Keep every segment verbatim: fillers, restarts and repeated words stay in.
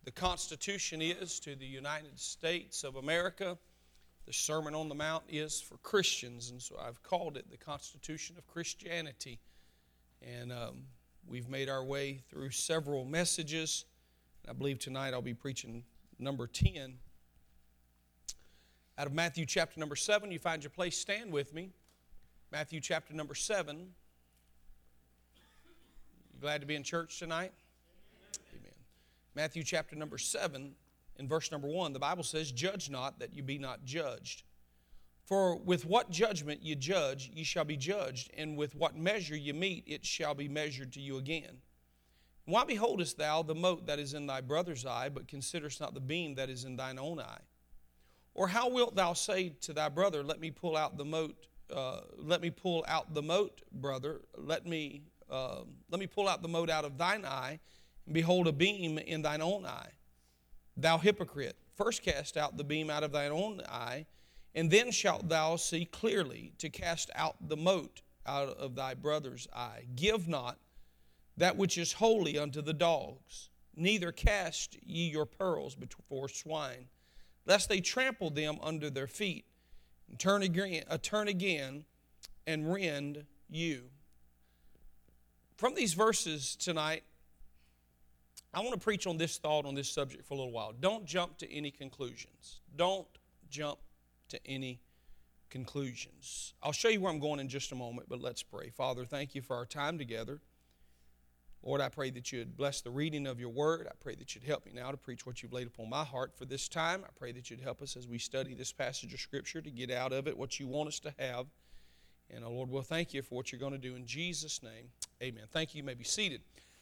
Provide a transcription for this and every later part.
the Constitution is to the United States of America, the Sermon on the Mount is for Christians, and so I've called it the Constitution of Christianity. And um, we've made our way through several messages. I believe tonight I'll be preaching number ten. Out of Matthew chapter number seven, you find your place, stand with me. Matthew chapter number seven. You glad to be in church tonight? Amen. Matthew chapter number seven, in verse number one, the Bible says, "Judge not, that you be not judged. For with what judgment you judge, ye shall be judged, and with what measure you mete, it shall be measured to you again. Why beholdest thou the mote that is in thy brother's eye, but considerest not the beam that is in thine own eye? Or how wilt thou say to thy brother, Let me pull out the mote, uh, let me pull out the mote, brother, let me uh, let me pull out the mote out of thine eye, and behold a beam in thine own eye? Thou hypocrite, first cast out the beam out of thine own eye, and then shalt thou see clearly to cast out the mote out of thy brother's eye. Give not that which is holy unto the dogs, neither cast ye your pearls before swine, lest they trample them under their feet, and turn again, uh, turn again and rend you." From these verses tonight, I want to preach on this thought, on this subject for a little while. Don't jump to any conclusions. Don't jump to any conclusions. I'll show you where I'm going in just a moment, but let's pray. Father, thank you for our time together. Lord, I pray that you'd bless the reading of your word. I pray that you'd help me now to preach what you've laid upon my heart for this time. I pray that you'd help us as we study this passage of Scripture to get out of it what you want us to have. And, oh Lord, we'll thank you for what you're going to do in Jesus' name. Amen. Thank you. You may be seated.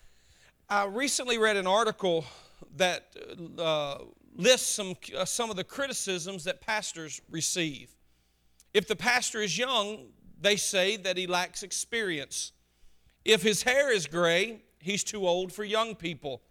I recently read an article that uh, lists some, uh, some of the criticisms that pastors receive. If the pastor is young, they say that he lacks experience. If his hair is gray, he's too old for young people.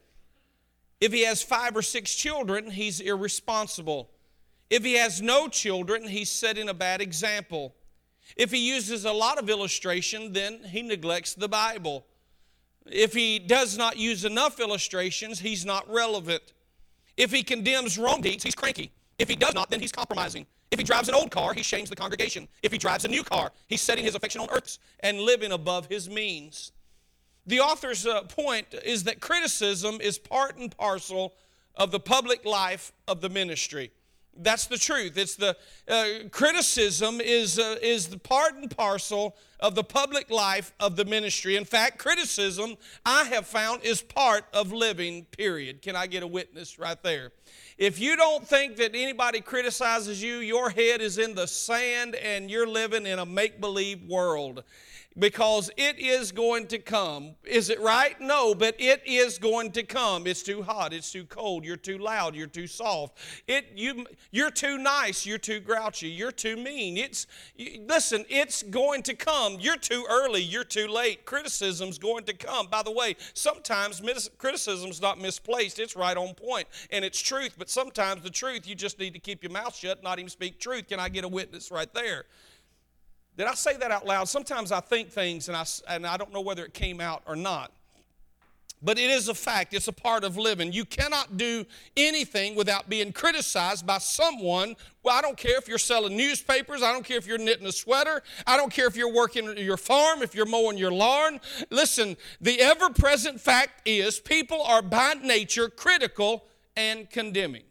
If he has five or six children, he's irresponsible. If he has no children, he's setting a bad example. If he uses a lot of illustration, then he neglects the Bible. If he does not use enough illustrations, he's not relevant. If he condemns wrong deeds, he's cranky. If he does not, then he's compromising. If he drives an old car, he shames the congregation. If he drives a new car, he's setting his affection on earths and living above his means. The author's uh, point is that criticism is part and parcel of the public life of the ministry. That's the truth. It's the uh, criticism is uh, is the part and parcel of the public life of the ministry. In fact, criticism, I have found, is part of living, period. Can I get a witness right there? If you don't think that anybody criticizes you, your head is in the sand and you're living in a make-believe world. Because it is going to come. Is it right? No, but it is going to come. It's too hot. It's too cold. You're too loud. You're too soft. It you you're too nice. You're too grouchy. You're too mean. It's you, listen. It's going to come. You're too early. You're too late. Criticism's going to come. By the way, sometimes mis- criticism's not misplaced. It's right on point and it's truth. But sometimes the truth, you just need to keep your mouth shut, not even speak truth. Can I get a witness right there? Did I say that out loud? Sometimes I think things and I, and I don't know whether it came out or not. But it is a fact. It's a part of living. You cannot do anything without being criticized by someone. Well, I don't care if you're selling newspapers. I don't care if you're knitting a sweater. I don't care if you're working your farm, if you're mowing your lawn. Listen, the ever-present fact is people are by nature critical and condemning.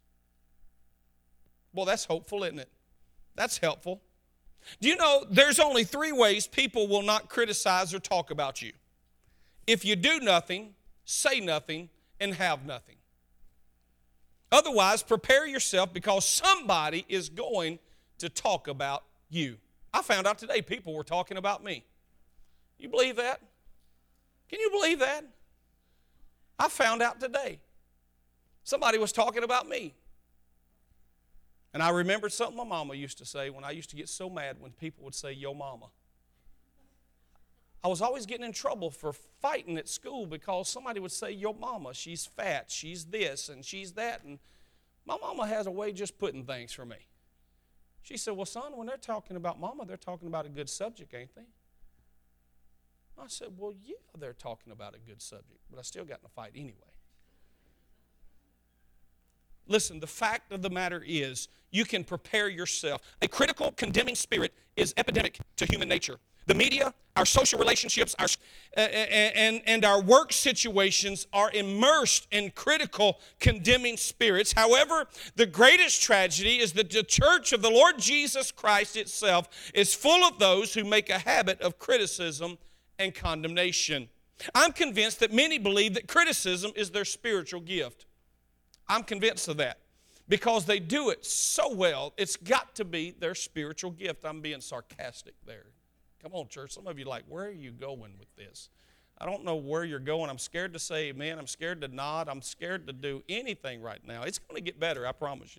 Well, that's hopeful, isn't it? That's helpful. Do you know there's only three ways people will not criticize or talk about you? If you do nothing, say nothing, and have nothing. Otherwise, prepare yourself because somebody is going to talk about you. I found out today people were talking about me. You believe that? Can you believe that? I found out today somebody was talking about me. And I remembered something my mama used to say when I used to get so mad when people would say, "Yo mama." I was always getting in trouble for fighting at school because somebody would say, "Yo mama, she's fat, she's this, and she's that." And my mama has a way of just putting things for me. She said, "Well, son, when they're talking about mama, they're talking about a good subject, ain't they?" I said, "Well, yeah, they're talking about a good subject, but I still got in a fight anyway." Listen, the fact of the matter is, you can prepare yourself. A critical, condemning spirit is epidemic to human nature. The media, our social relationships, our, uh, and, and our work situations are immersed in critical, condemning spirits. However, the greatest tragedy is that the church of the Lord Jesus Christ itself is full of those who make a habit of criticism and condemnation. I'm convinced that many believe that criticism is their spiritual gift. I'm convinced of that because they do it so well. It's got to be their spiritual gift. I'm being sarcastic there. Come on, church. Some of you are like, where are you going with this? I don't know where you're going. I'm scared to say amen. I'm scared to nod. I'm scared to do anything right now. It's going to get better, I promise you.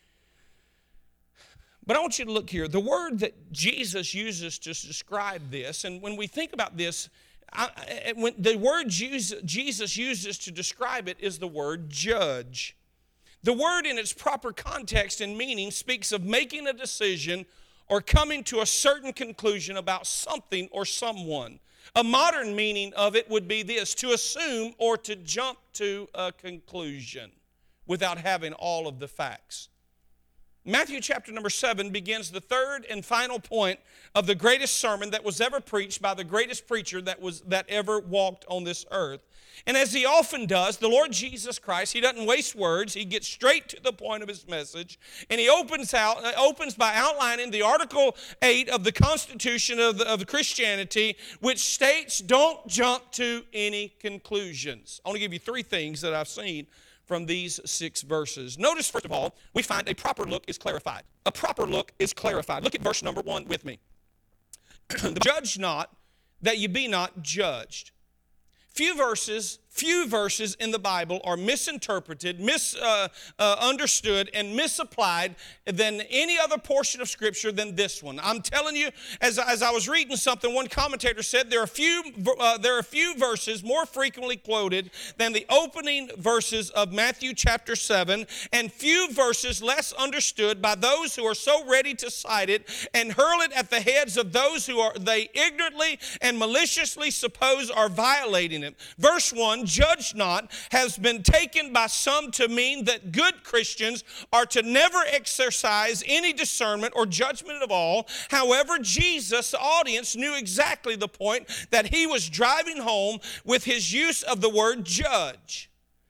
But I want you to look here. The word that Jesus uses to describe this, and when we think about this, I, when the word Jesus uses to describe it is the word judge. The word in its proper context and meaning speaks of making a decision or coming to a certain conclusion about something or someone. A modern meaning of it would be this: to assume or to jump to a conclusion without having all of the facts. Matthew chapter number seven begins the third and final point of the greatest sermon that was ever preached by the greatest preacher that was that ever walked on this earth. And as he often does, the Lord Jesus Christ, he doesn't waste words. He gets straight to the point of his message. And he opens out opens by outlining the Article eight of the Constitution of, the, of Christianity, which states, don't jump to any conclusions. I want to give you three things that I've seen from these six verses. Notice, first of all, we find a proper look is clarified. A proper look is clarified. Look at verse number one with me. Judge not, that you be not judged. Few verses, few verses in the Bible are misinterpreted, misunderstood, uh, uh, and misapplied than any other portion of Scripture than this one. I'm telling you, as, as I was reading something, one commentator said there are few uh, there are few verses more frequently quoted than the opening verses of Matthew chapter seven, and few verses less understood by those who are so ready to cite it and hurl it at the heads of those who are they ignorantly and maliciously suppose are violating it. Verse one, judge not, has been taken by some to mean that good Christians are to never exercise any discernment or judgment at all. However, Jesus' audience knew exactly the point that he was driving home with his use of the word judge.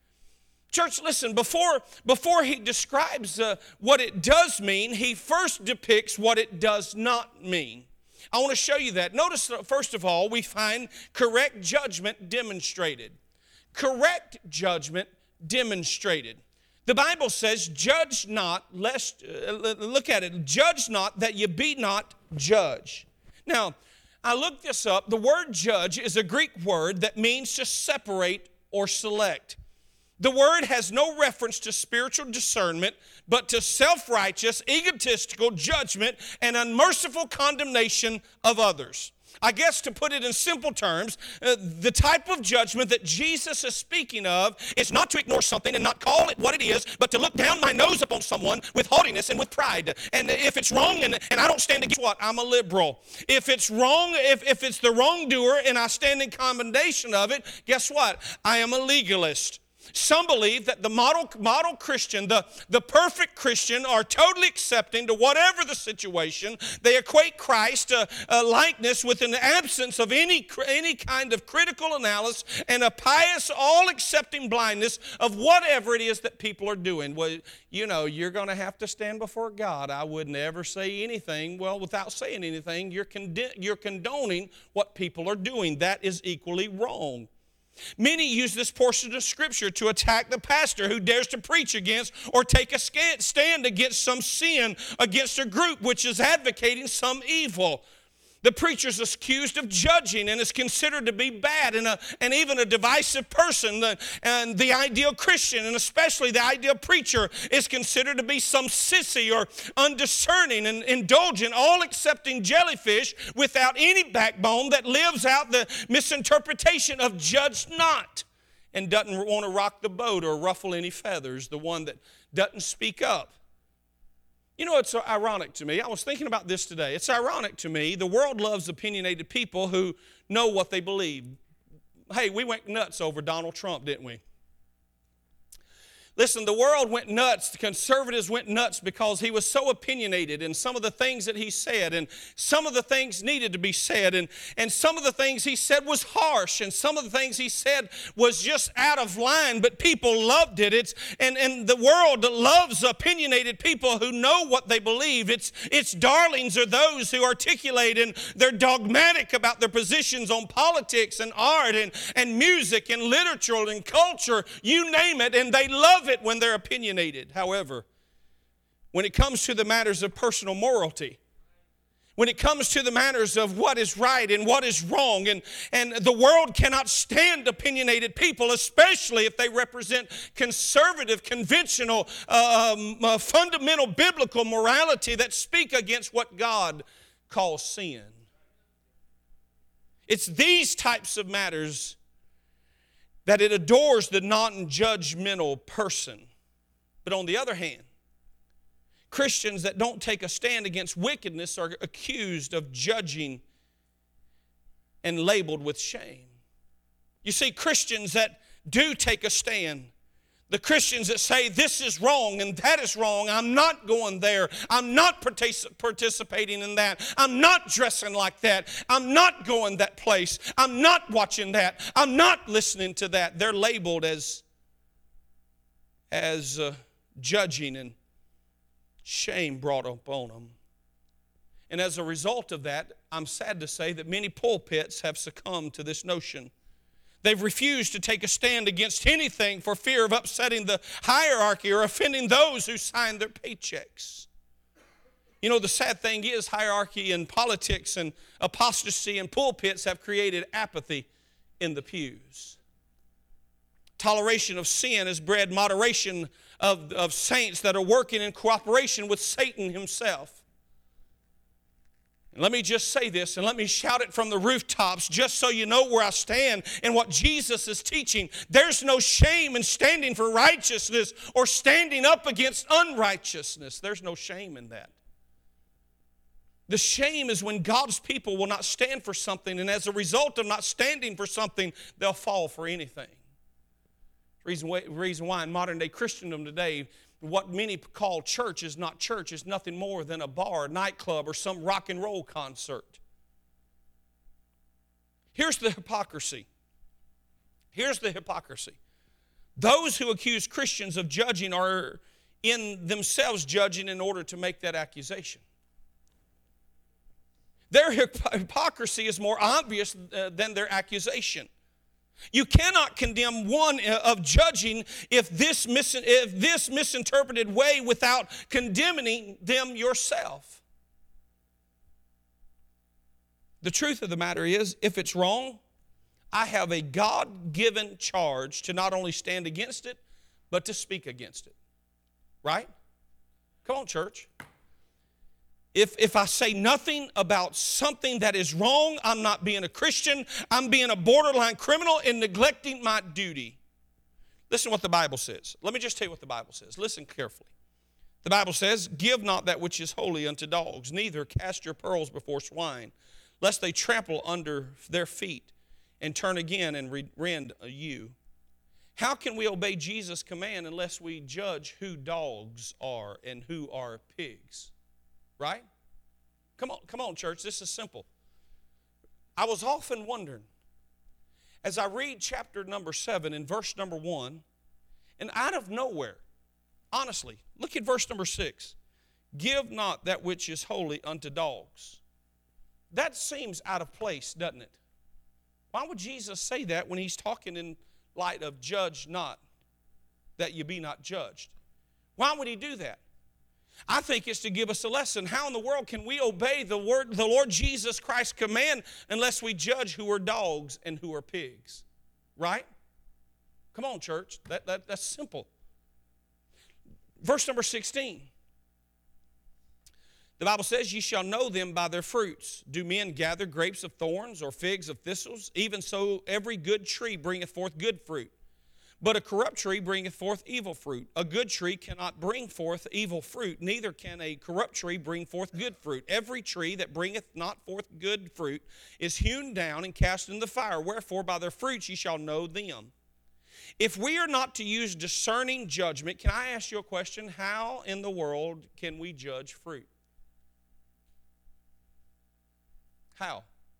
Church, listen, before, before he describes uh, what it does mean, he first depicts what it does not mean. I want to show you that. Notice, first of all, we find correct judgment demonstrated. Correct judgment demonstrated. The Bible says, judge not, lest, uh, look at it, judge not that you be not judged. Now, I looked this up. The word judge is a Greek word that means to separate or select. The word has no reference to spiritual discernment, but to self-righteous, egotistical judgment and unmerciful condemnation of others. I guess to put it in simple terms, uh, the type of judgment that Jesus is speaking of is not to ignore something and not call it what it is, but to look down my nose upon someone with haughtiness and with pride. And if it's wrong and, and I don't stand against what? I'm a liberal. If it's wrong, if, if it's the wrongdoer and I stand in commendation of it, guess what? I am a legalist. Some believe that the model, model Christian, the, the perfect Christian, are totally accepting to whatever the situation. They equate Christ uh, uh, likeness with an absence of any, any kind of critical analysis and a pious, all-accepting blindness of whatever it is that people are doing. Well, you know, you're going to have to stand before God. I would never say anything. Well, without saying anything, you're, condi- you're condoning what people are doing. That is equally wrong. Many use this portion of Scripture to attack the pastor who dares to preach against or take a stand against some sin against a group which is advocating some evil. The preacher is accused of judging and is considered to be bad and, a, and even a divisive person. The, and the ideal Christian, and especially the ideal preacher, is considered to be some sissy or undiscerning and indulgent, all-accepting jellyfish without any backbone that lives out the misinterpretation of judge not and doesn't want to rock the boat or ruffle any feathers, the one that doesn't speak up. You know, it's ironic to me. I was thinking about this today. It's ironic to me. The world loves opinionated people who know what they believe. Hey, we went nuts over Donald Trump, didn't we? Listen, the world went nuts. The conservatives went nuts because he was so opinionated in some of the things that he said, and some of the things needed to be said, and, and some of the things he said was harsh, and some of the things he said was just out of line, but people loved it. It's, and, and the world loves opinionated people who know what they believe. Its, its darlings are those who articulate and they're dogmatic about their positions on politics and art and, and music and literature and culture, you name it, and they love it when they're opinionated. However, when it comes to the matters of personal morality, when it comes to the matters of what is right and what is wrong, and, and the world cannot stand opinionated people, especially if they represent conservative, conventional, uh, um, uh, fundamental biblical morality that speak against what God calls sin. It's these types of matters that it adores the non-judgmental person. But on the other hand, Christians that don't take a stand against wickedness are accused of judging and labeled with shame. You see, Christians that do take a stand, the Christians that say this is wrong and that is wrong, I'm not going there, I'm not partic- participating in that, I'm not dressing like that, I'm not going that place, I'm not watching that, I'm not listening to that. They're labeled as, as uh, judging, and shame brought upon them. And as a result of that, I'm sad to say that many pulpits have succumbed to this notion. They've refused to take a stand against anything for fear of upsetting the hierarchy or offending those who sign their paychecks. You know, the sad thing is hierarchy in politics and apostasy in pulpits have created apathy in the pews. Toleration of sin has bred moderation of, of saints that are working in cooperation with Satan himself. Let me just say this, and let me shout it from the rooftops just so you know where I stand and what Jesus is teaching. There's no shame in standing for righteousness or standing up against unrighteousness. There's no shame in that. The shame is when God's people will not stand for something, and as a result of not standing for something, they'll fall for anything. Reason why, reason why in modern day Christendom today, what many call church is not church. It's nothing more than a bar, a nightclub, or some rock and roll concert. Here's the hypocrisy. Here's the hypocrisy. Those who accuse Christians of judging are in themselves judging in order to make that accusation. Their hypocrisy is more obvious than their accusation. You cannot condemn one of judging if this, mis- if this misinterpreted way without condemning them yourself. The truth of the matter is, if it's wrong, I have a God-given charge to not only stand against it, but to speak against it. Right? Come on, church. If, if I say nothing about something that is wrong, I'm not being a Christian. I'm being a borderline criminal and neglecting my duty. Listen to what the Bible says. Let me just tell you what the Bible says. Listen carefully. The Bible says, give not that which is holy unto dogs, neither cast your pearls before swine, lest they trample under their feet and turn again and rend you. How can we obey Jesus' command unless we judge who dogs are and who are pigs? Right? Come on, come on, church. This is simple. I was often wondering, as I read chapter number seven and verse number one, and out of nowhere, honestly, look at verse number six. Give not that which is holy unto dogs. That seems out of place, doesn't it? Why would Jesus say that when he's talking in light of judge not, that you be not judged? Why would he do that? I think it's to give us a lesson. How in the world can we obey the word, the Lord Jesus Christ's command unless we judge who are dogs and who are pigs? Right? Come on, church. That, that, that's simple. Verse number sixteen. The Bible says, ye shall know them by their fruits. Do men gather grapes of thorns or figs of thistles? Even so every good tree bringeth forth good fruit. But a corrupt tree bringeth forth evil fruit. A good tree cannot bring forth evil fruit, neither can a corrupt tree bring forth good fruit. Every tree that bringeth not forth good fruit is hewn down and cast into the fire. Wherefore by their fruits ye shall know them. If we are not to use discerning judgment, can I ask you a question? How in the world can we judge fruit? How?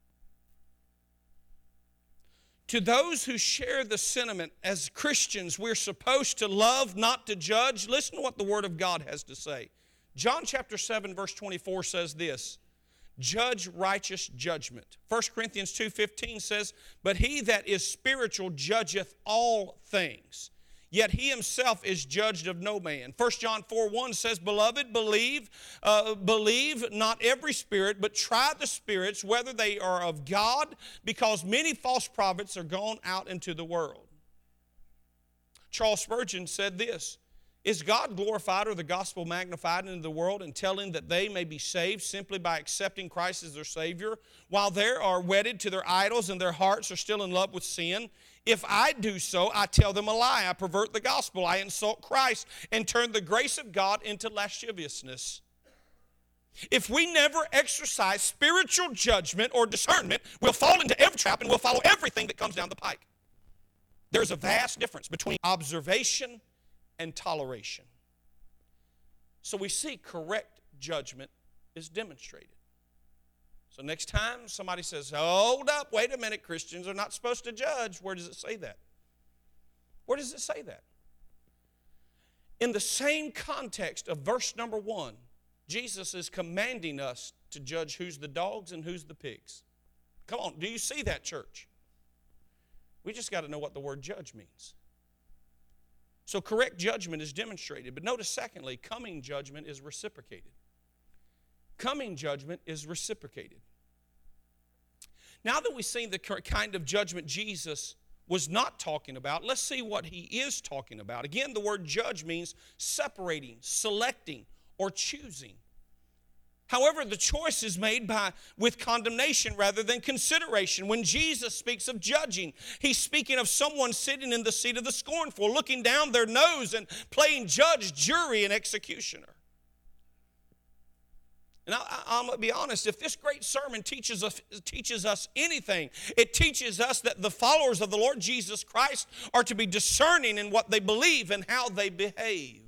To those who share the sentiment as Christians, we're supposed to love, not to judge. Listen to what the Word of God has to say. John chapter seven, verse twenty-four says this, judge righteous judgment. First Corinthians two fifteen says, but he that is spiritual judgeth all things, yet he himself is judged of no man. First John four one says, beloved, believe, uh, believe not every spirit, but try the spirits, whether they are of God, because many false prophets are gone out into the world. Charles Spurgeon said this, is God glorified or the gospel magnified into the world in telling that they may be saved simply by accepting Christ as their Savior, while they are wedded to their idols and their hearts are still in love with sin? If I do so, I tell them a lie. I pervert the gospel. I insult Christ and turn the grace of God into lasciviousness. If we never exercise spiritual judgment or discernment, we'll fall into every trap and we'll follow everything that comes down the pike. There's a vast difference between observation and toleration. So we see correct judgment is demonstrated. So next time somebody says, hold up, wait a minute, Christians are not supposed to judge. Where does it say that? Where does it say that? In the same context of verse number one, Jesus is commanding us to judge who's the dogs and who's the pigs. Come on, do you see that, church? We just got to know what the word judge means. So correct judgment is demonstrated. But notice, secondly, coming judgment is reciprocated. Coming judgment is reciprocated. Now that we've seen the kind of judgment Jesus was not talking about, let's see what he is talking about. Again, the word judge means separating, selecting, or choosing. However, the choice is made by with condemnation rather than consideration. When Jesus speaks of judging, he's speaking of someone sitting in the seat of the scornful, looking down their nose and playing judge, jury, and executioner. And I, I'm going to be honest, if this great sermon teaches us, teaches us anything, it teaches us that the followers of the Lord Jesus Christ are to be discerning in what they believe and how they behave.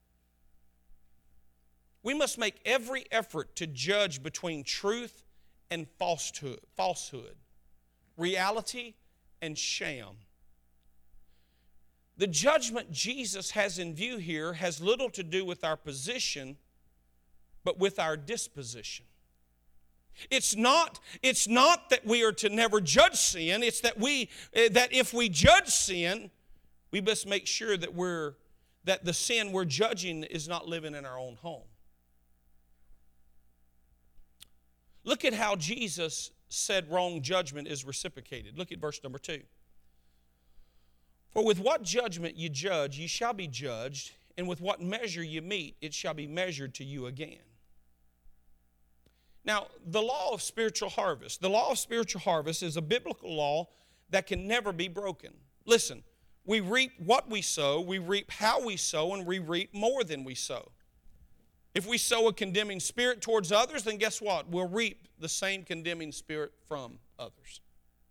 We must make every effort to judge between truth and falsehood, falsehood, reality and sham. The judgment Jesus has in view here has little to do with our position, but with our disposition. It's not, it's not that we are to never judge sin. It's that we that if we judge sin, we must make sure that we're that the sin we're judging is not living in our own home. Look at how Jesus said wrong judgment is reciprocated. Look at verse number two. For with what judgment you judge, you shall be judged, and with what measure you meet, it shall be measured to you again. Now, the law of spiritual harvest. The law of spiritual harvest is a biblical law that can never be broken. Listen, we reap what we sow, we reap how we sow, and we reap more than we sow. If we sow a condemning spirit towards others, then guess what? We'll reap the same condemning spirit from others.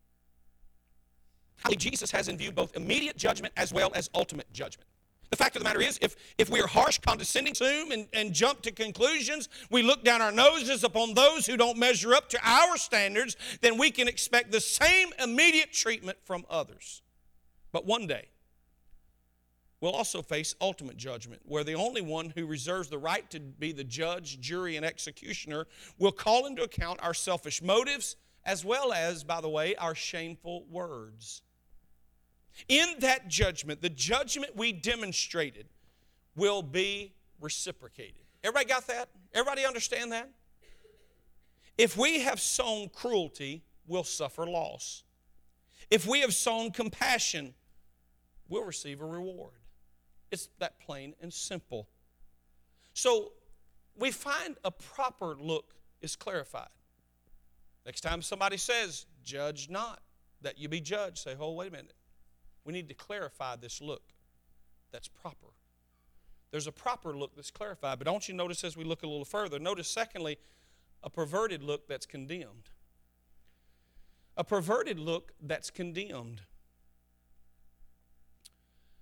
Jesus has in view both immediate judgment as well as ultimate judgment. The fact of the matter is, if, if we are harsh, condescending, assume, and, and jump to conclusions, we look down our noses upon those who don't measure up to our standards, then we can expect the same immediate treatment from others. But one day, we'll also face ultimate judgment, where the only one who reserves the right to be the judge, jury, and executioner will call into account our selfish motives, as well as, by the way, our shameful words. In that judgment, the judgment we demonstrated will be reciprocated. Everybody got that? Everybody understand that? If we have sown cruelty, we'll suffer loss. If we have sown compassion, we'll receive a reward. It's that plain and simple. So we find a proper look is clarified. Next time somebody says, judge not, that you be judged, say, oh, wait a minute. We need to clarify this look that's proper. There's a proper look that's clarified, but don't you notice as we look a little further, notice secondly, a perverted look that's condemned. A perverted look that's condemned.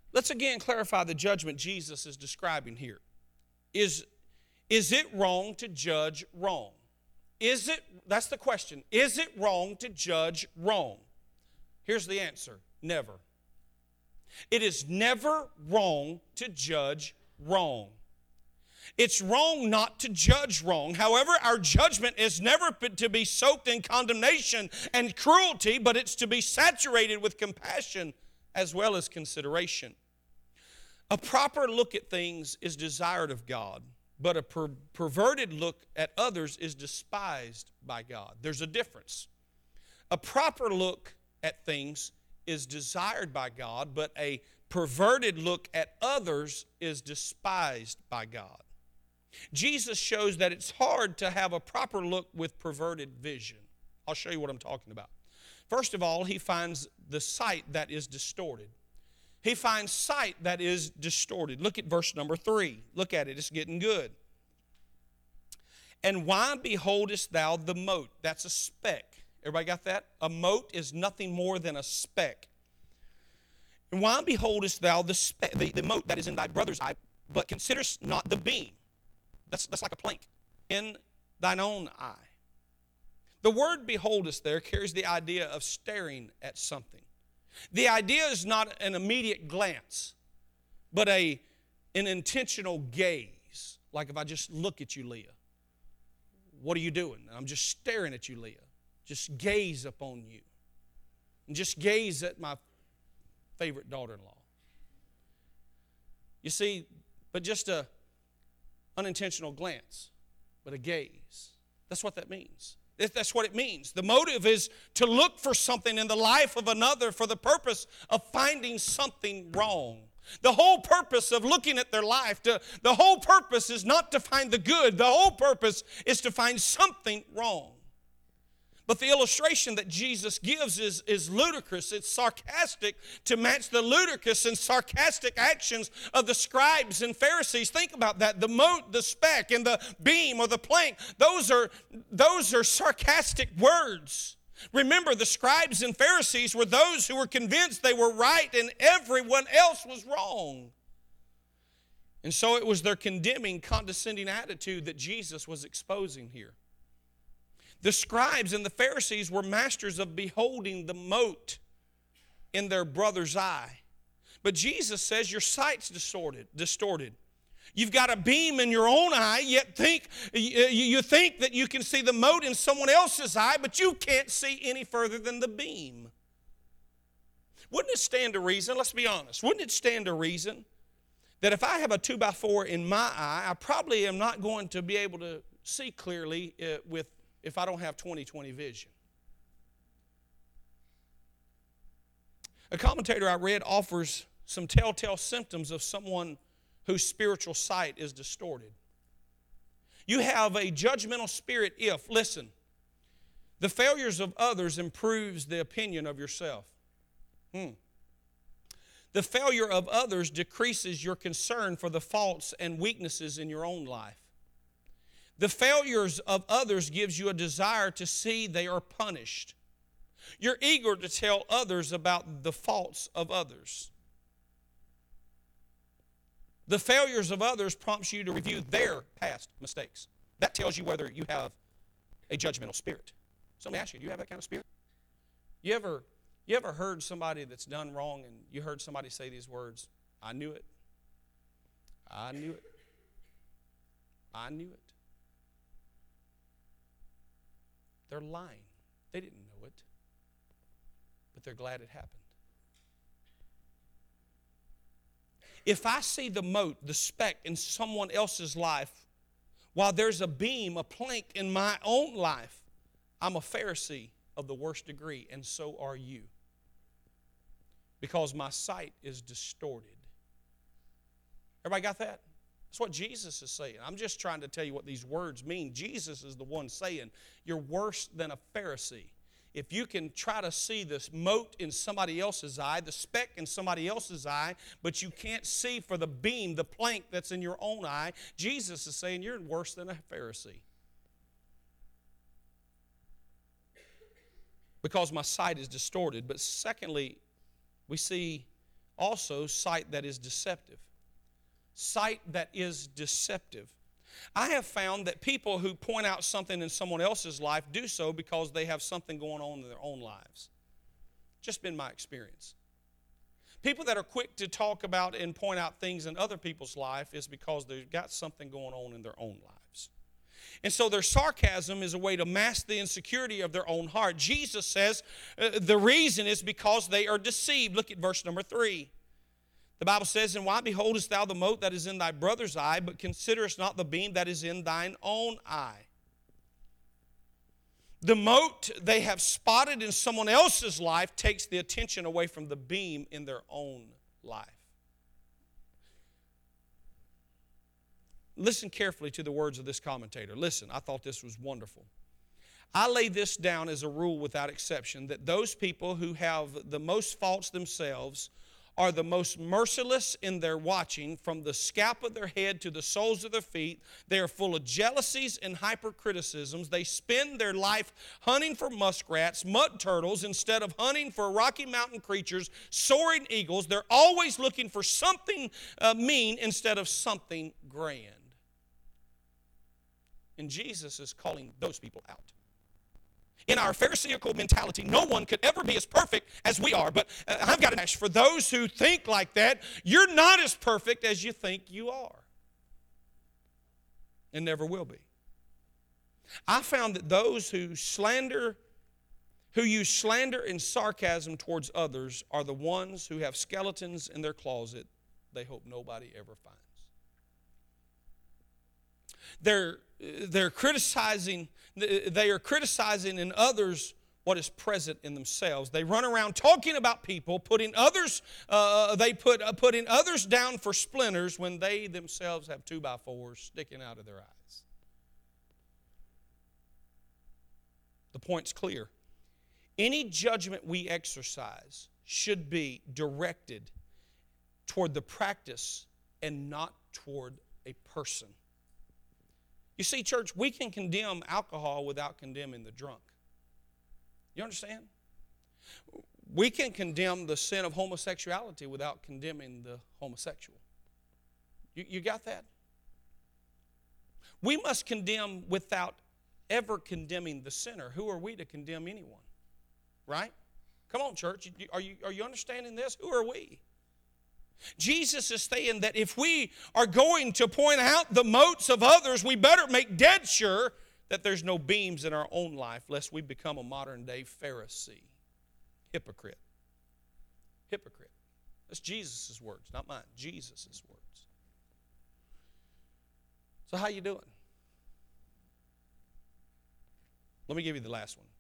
Let's again clarify the judgment Jesus is describing here. Is, is it wrong to judge wrong? Is it, that's the question, is it wrong to judge wrong? Here's the answer, never. It is never wrong to judge wrong. It's wrong not to judge wrong. However, our judgment is never to be soaked in condemnation and cruelty, but it's to be saturated with compassion as well as consideration. A proper look at things is desired of God, but a per- perverted look at others is despised by God. There's a difference. A proper look at things is desired by God, but a perverted look at others is despised by God. Jesus shows that it's hard to have a proper look with perverted vision. I'll show you what I'm talking about. First of all, he finds the sight that is distorted. He finds sight that is distorted. Look at verse number three. Look at it. It's getting good. And why beholdest thou the mote? That's a speck. Everybody got that? A mote is nothing more than a speck. And why beholdest thou the, speck, the, the mote that is in thy brother's eye, but considerest not the beam? That's, that's like a plank in thine own eye. The word beholdest there carries the idea of staring at something. The idea is not an immediate glance, but a, an intentional gaze. Like if I just look at you, Leah, what are you doing? I'm just staring at you, Leah. Just gaze upon you. And just gaze at my favorite daughter-in-law. You see, but just a unintentional glance, but a gaze. That's what that means. That's what it means. The motive is to look for something in the life of another for the purpose of finding something wrong. The whole purpose of looking at their life, to, the whole purpose is not to find the good. The whole purpose is to find something wrong. But the illustration that Jesus gives is, is ludicrous. It's sarcastic to match the ludicrous and sarcastic actions of the scribes and Pharisees. Think about that. The mote, the speck, and the beam or the plank, those are, those are sarcastic words. Remember, the scribes and Pharisees were those who were convinced they were right and everyone else was wrong. And so it was their condemning, condescending attitude that Jesus was exposing here. The scribes and the Pharisees were masters of beholding the mote in their brother's eye. But Jesus says your sight's distorted. distorted. You've got a beam in your own eye, yet think you think that you can see the mote in someone else's eye, but you can't see any further than the beam. Wouldn't it stand to reason, let's be honest, wouldn't it stand to reason that if I have a two by four in my eye, I probably am not going to be able to see clearly uh, with if I don't have twenty twenty vision? A commentator I read offers some telltale symptoms of someone whose spiritual sight is distorted. You have a judgmental spirit if, listen, the failures of others improves the opinion of yourself. Hmm. The failure of others decreases your concern for the faults and weaknesses in your own life. The failures of others gives you a desire to see they are punished. You're eager to tell others about the faults of others. The failures of others prompts you to review their past mistakes. That tells you whether you have a judgmental spirit. So let me ask you, do you have that kind of spirit? You ever, you ever heard somebody that's done wrong and you heard somebody say these words, I knew it. I knew it. I knew it. They're lying. They didn't know it, but they're glad it happened. If I see the mote, the speck in someone else's life, while there's a beam, a plank in my own life, I'm a Pharisee of the worst degree, and so are you. Because my sight is distorted. Everybody got that? That's what Jesus is saying. I'm just trying to tell you what these words mean. Jesus is the one saying, you're worse than a Pharisee. If you can try to see this mote in somebody else's eye, the speck in somebody else's eye, but you can't see for the beam, the plank that's in your own eye, Jesus is saying you're worse than a Pharisee. Because my sight is distorted. But secondly, we see also sight that is deceptive. Sight that is deceptive. I have found that people who point out something in someone else's life do so because they have something going on in their own lives. Just been my experience. People that are quick to talk about and point out things in other people's life is because they've got something going on in their own lives. And so their sarcasm is a way to mask the insecurity of their own heart. Jesus says uh, the reason is because they are deceived. Look at verse number three. The Bible says, "And why beholdest thou the mote that is in thy brother's eye, but considerest not the beam that is in thine own eye?" The mote they have spotted in someone else's life takes the attention away from the beam in their own life. Listen carefully to the words of this commentator. Listen, I thought this was wonderful. I lay this down as a rule without exception, that those people who have the most faults themselves are the most merciless in their watching, from the scalp of their head to the soles of their feet. They are full of jealousies and hypercriticisms. They spend their life hunting for muskrats, mud turtles, instead of hunting for Rocky Mountain creatures, soaring eagles. They're always looking for something uh, mean instead of something grand. And Jesus is calling those people out. In our Pharisaical mentality, no one could ever be as perfect as we are. But uh, I've got an message for those who think like that. You're not as perfect as you think you are. And never will be. I found that those who slander, who use slander and sarcasm towards others are the ones who have skeletons in their closet they hope nobody ever finds. They're, they're criticizing, they are criticizing in others what is present in themselves. They run around talking about people, putting others, uh, they put uh, putting others down for splinters when they themselves have two by fours sticking out of their eyes. The point's clear. Any judgment we exercise should be directed toward the practice and not toward a person. You see, church, we can condemn alcohol without condemning the drunk. You understand? We can condemn the sin of homosexuality without condemning the homosexual. You, you got that? We must condemn without ever condemning the sinner. Who are we to condemn anyone? Right? Come on, church. Are you, are you understanding this? Who are we? Jesus is saying that if we are going to point out the motes of others, we better make dead sure that there's no beams in our own life, lest we become a modern-day Pharisee. Hypocrite. Hypocrite. That's Jesus' words, not mine. Jesus' words. So how you doing? Let me give you the last one.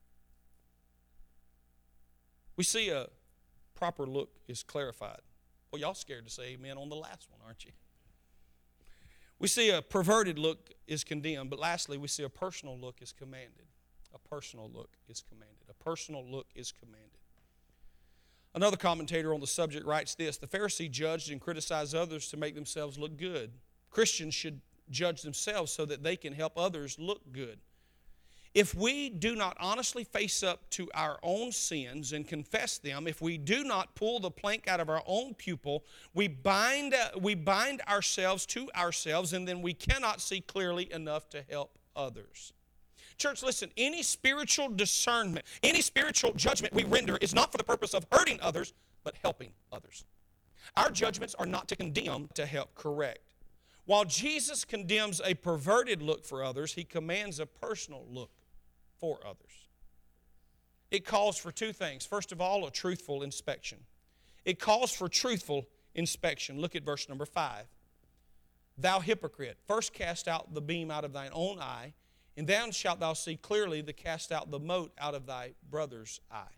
We see a proper look is clarified. Well, y'all scared to say amen on the last one, aren't you? We see a perverted look is condemned, but lastly, we see a personal look is commanded. A personal look is commanded. A personal look is commanded. Another commentator on the subject writes this: the Pharisee judged and criticized others to make themselves look good. Christians should judge themselves so that they can help others look good. If we do not honestly face up to our own sins and confess them, if we do not pull the plank out of our own pupil, we bind, uh, we bind ourselves to ourselves, and then we cannot see clearly enough to help others. Church, listen, any spiritual discernment, any spiritual judgment we render is not for the purpose of hurting others, but helping others. Our judgments are not to condemn, to help correct. While Jesus condemns a perverted look for others, he commands a personal look for others. It calls for two things. First of all, a truthful inspection. It calls for truthful inspection. Look at verse number five. Thou hypocrite, first cast out the beam out of thine own eye, and then shalt thou see clearly to cast out the mote out of thy brother's eye.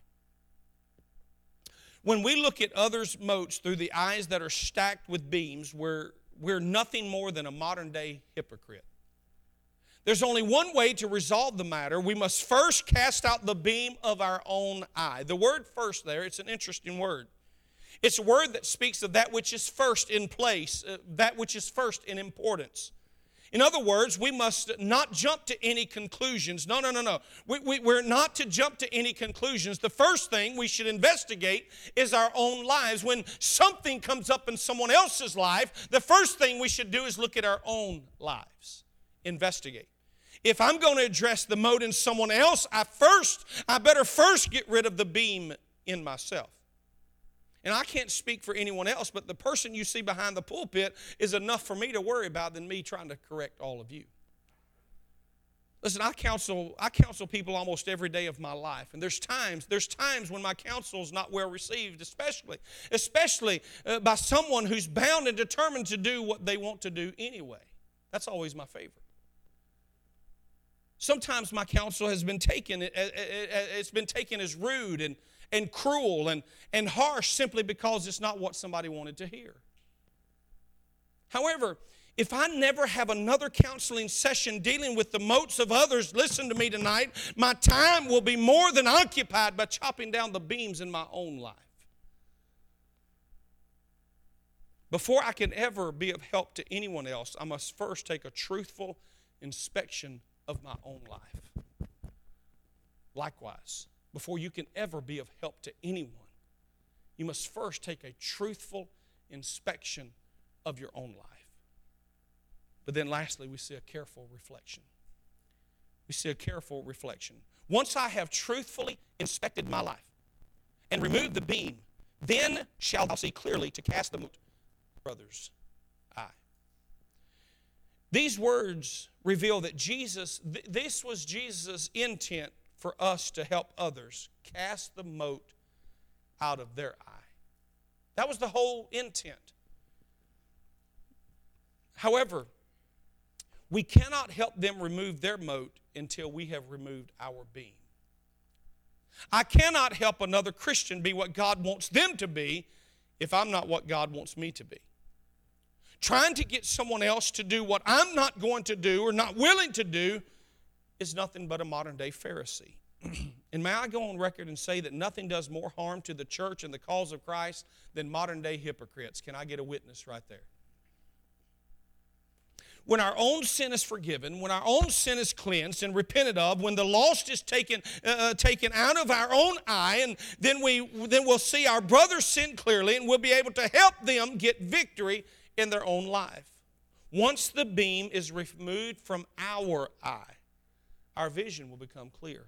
When we look at others' motes through the eyes that are stacked with beams, we're, we're nothing more than a modern-day hypocrite. There's only one way to resolve the matter. We must first cast out the beam of our own eye. The word first there, it's an interesting word. It's a word that speaks of that which is first in place, uh, that which is first in importance. In other words, we must not jump to any conclusions. No, no, no, no. We, we, we're not to jump to any conclusions. The first thing we should investigate is our own lives. When something comes up in someone else's life, the first thing we should do is look at our own lives. Investigate. If I'm going to address the mote in someone else, I first, I better first get rid of the beam in myself. And I can't speak for anyone else, but the person you see behind the pulpit is enough for me to worry about than me trying to correct all of you. Listen, I counsel, I counsel people almost every day of my life. And there's times, there's times when my counsel is not well received, especially, especially uh, by someone who's bound and determined to do what they want to do anyway. That's always my favorite. Sometimes my counsel has been taken, it's been taken as rude and and cruel and, and harsh simply because it's not what somebody wanted to hear. However, if I never have another counseling session dealing with the motes of others, listen to me tonight, my time will be more than occupied by chopping down the beams in my own life. Before I can ever be of help to anyone else, I must first take a truthful inspection of my own life. Likewise, before you can ever be of help to anyone, you must first take a truthful inspection of your own life. But then lastly, we see a careful reflection. We see a careful reflection. Once I have truthfully inspected my life and removed the beam, then shalt thou see clearly to cast the mote brother's eye. These words reveal that Jesus, th- this was Jesus' intent for us to help others cast the mote out of their eye. That was the whole intent. However, we cannot help them remove their mote until we have removed our beam. I cannot help another Christian be what God wants them to be if I'm not what God wants me to be. Trying to get someone else to do what I'm not going to do or not willing to do is nothing but a modern-day Pharisee. And may I go on record and say that nothing does more harm to the church and the cause of Christ than modern-day hypocrites. Can I get a witness right there? When our own sin is forgiven, when our own sin is cleansed and repented of, when the lost is taken uh, taken out of our own eye, and then, we, then we'll see our brother's sin clearly, and we'll be able to help them get victory in their own life. Once the beam is removed from our eye, our vision will become clear.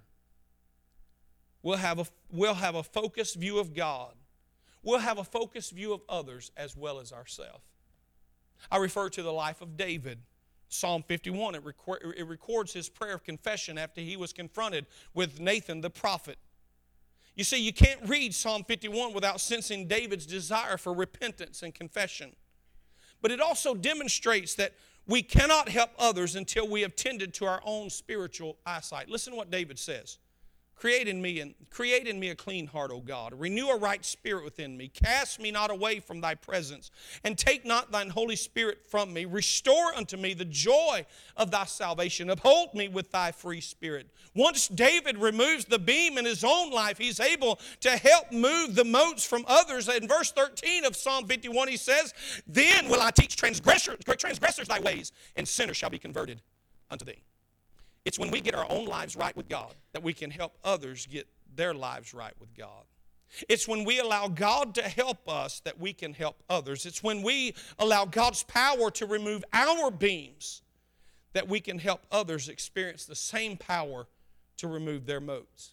We'll have a, we'll have a focused view of God. We'll have a focused view of others as well as ourselves. I refer to the life of David. Psalm fifty-one, it, record, it records his prayer of confession after he was confronted with Nathan the prophet. You see, you can't read Psalm fifty-one without sensing David's desire for repentance and confession. But it also demonstrates that we cannot help others until we have tended to our own spiritual eyesight. Listen to what David says. Create in me and create in me a clean heart, O God. Renew a right spirit within me. Cast me not away from thy presence, and take not thine Holy Spirit from me. Restore unto me the joy of thy salvation. Uphold me with thy free spirit. Once David removes the beam in his own life, he's able to help move the motes from others. In verse thirteen of Psalm fifty-one, he says, Then will I teach transgressors, transgressors thy ways, and sinners shall be converted unto thee. It's when we get our own lives right with God that we can help others get their lives right with God. It's when we allow God to help us that we can help others. It's when we allow God's power to remove our beams that we can help others experience the same power to remove their motes.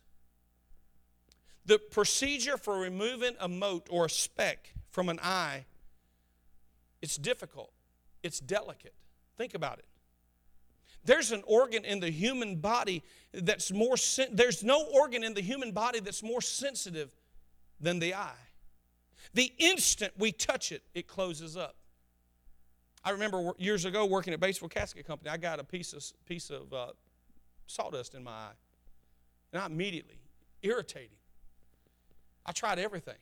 The procedure for removing a mote or a speck from an eye, it's difficult. It's delicate. Think about it. There's an organ in the human body that's more, sen- there's no organ in the human body that's more sensitive than the eye. The instant we touch it, it closes up. I remember years ago working at Batesville Casket Company, I got a piece of, piece of uh, sawdust in my eye. And I immediately, irritating. I tried everything.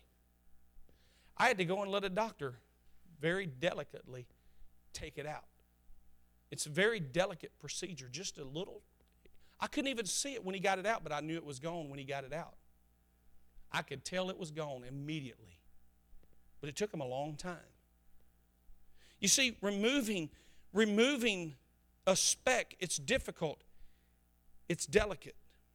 I had to go and let a doctor very delicately take it out. It's a very delicate procedure, just a little. I couldn't even see it when he got it out, but I knew it was gone when he got it out. I could tell it was gone immediately, but it took him a long time. You see, removing, removing a speck. It's difficult. It's delicate.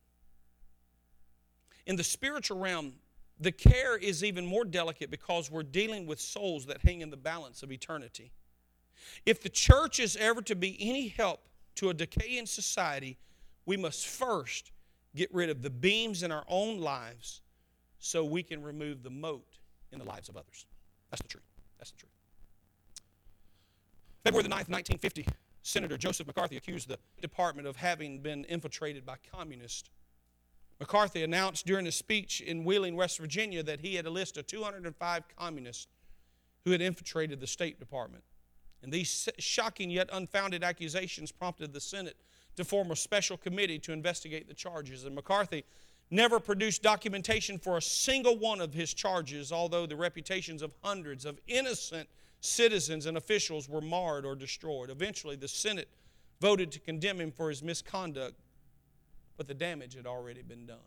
In the spiritual realm, the care is even more delicate because we're dealing with souls that hang in the balance of eternity. If the church is ever to be any help to a decaying society, we must first get rid of the beams in our own lives so we can remove the mote in the lives of others. That's the truth. That's the truth. February the ninth, nineteen fifty, Senator Joseph McCarthy accused the department of having been infiltrated by communists. McCarthy announced during a speech in Wheeling, West Virginia, that he had a list of two hundred five communists who had infiltrated the State Department. And these shocking yet unfounded accusations prompted the Senate to form a special committee to investigate the charges. And McCarthy never produced documentation for a single one of his charges, although the reputations of hundreds of innocent citizens and officials were marred or destroyed. Eventually, the Senate voted to condemn him for his misconduct, but the damage had already been done.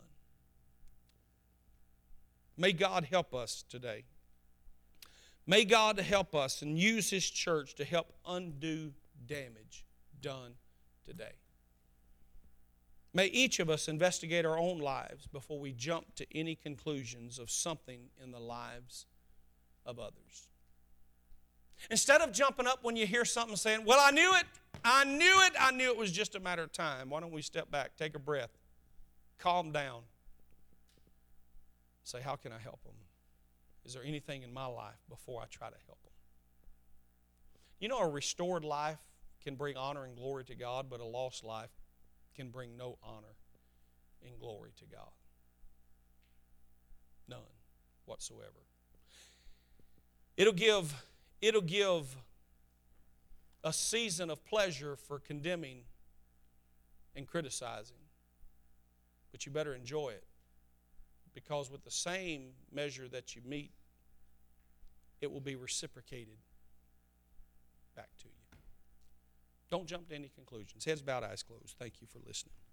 May God help us today. May God help us and use His church to help undo damage done today. May each of us investigate our own lives before we jump to any conclusions of something in the lives of others. Instead of jumping up when you hear something saying, well, I knew it, I knew it, I knew it was just a matter of time. Why don't we step back, take a breath, calm down, say, how can I help them? Is there anything in my life before I try to help them? You know, a restored life can bring honor and glory to God, but a lost life can bring no honor and glory to God. None whatsoever. It'll give, it'll give a season of pleasure for condemning and criticizing, but you better enjoy it, because with the same measure that you meet, it will be reciprocated back to you. Don't jump to any conclusions. Heads bowed, eyes closed. Thank you for listening.